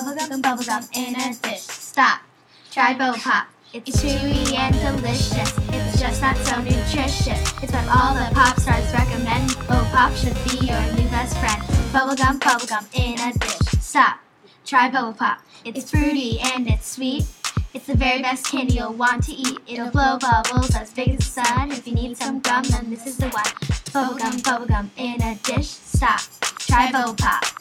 bubblegum in a dish. Stop. Try Bubble Pop. It's chewy and delicious. It's just not so nutritious. It's what all the pop stars recommend. Bubble Pop should be your new best friend. Bubblegum in a dish. Stop. Try Bubble Pop. It's fruity and it's sweet. It's the very best candy you'll want to eat. It'll blow bubbles as big as the sun. If you need some gum, then this is the one. Bubblegum in a dish. Stop. Try Bubble Pop.